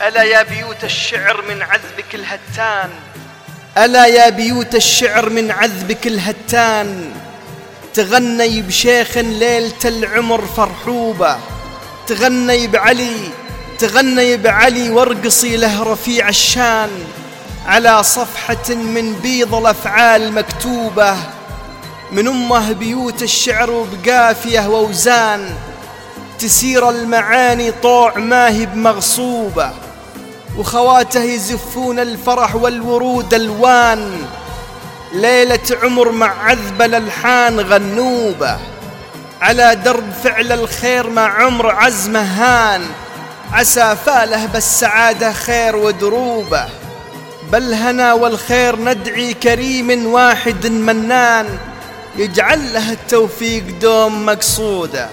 ألا يا بيوت الشعر من عذبك الهتان، ألا يا بيوت الشعر من عذبك الهتان، تغني بشيخ ليلة العمر فرحوبة، تغني بعلي وارقصي له رفيع الشان، على صفحة من بيض الأفعال مكتوبة، من أمه بيوت الشعر وبقافية ووزان، تسير المعاني طوع ما هي بمغصوبة، وخواته يزفون الفرح والورود ألوان، ليلة عمر مع عذب الألحان غنوبة، على درب فعل الخير مع عمر عزمه هان، عسى فاله بالسعادة خير ودروبة، بالهنا والخير ندعي كريم واحد منان، يجعل له التوفيق دوم مقصوده.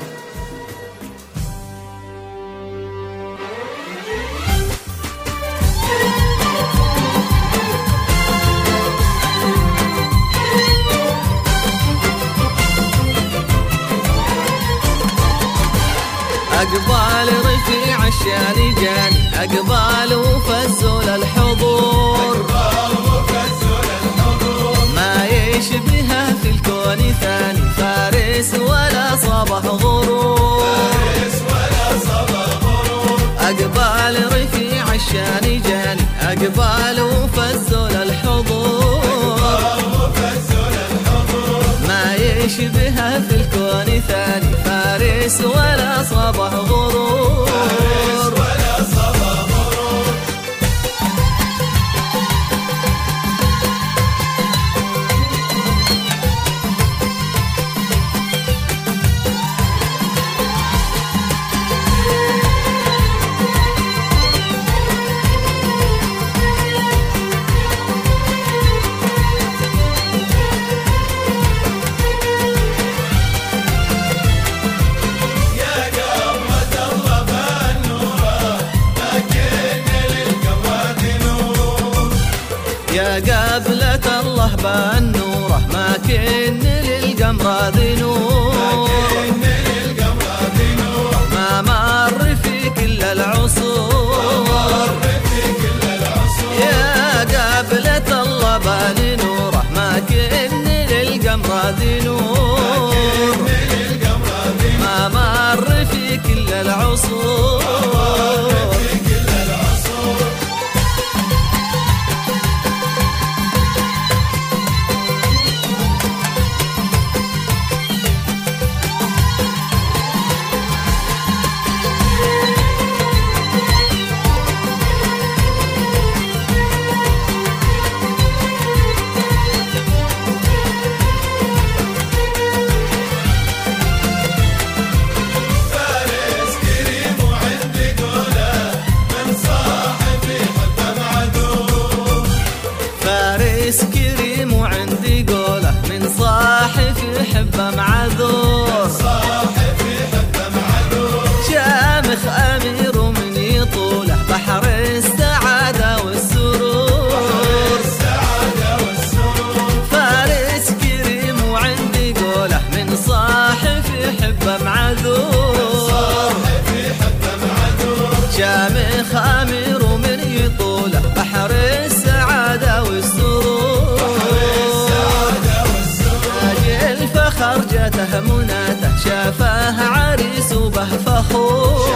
أقبال رفيع الشان جاني، أقبال وفزوا للحضور، ما يشبهه في الكون ثاني، فارس ولا صبه غرور، أقبال رفيع الشان جاني، أقبال وفزوا للحضور، ما يشبهه في الكون ثاني، فارس ولا صبه غرور. يا قابلة الله بالنوره، ما كن للقمر ذي نور، ما مر في كل العصور، يا قابلة الله بالنوره، ما كن للقمر ذي نور، ما مر في كل العصور. فارس كريم وعندي قوله، من صاحب يحبه معذور، شامخ أمير ومن يطوله، بحر السعادة والسرور، فارس كريم وعندي قوله، من صاحب يحبه معذور، شامخ أمير ومن يطوله، بحر السعادة والسرور، تاج الفخر جاته مناته، شافاه عريس وبه فخور،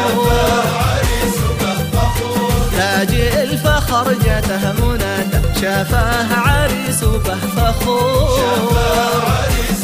تاج الفخر جاته مناته، شافاه عريس وبه فخور.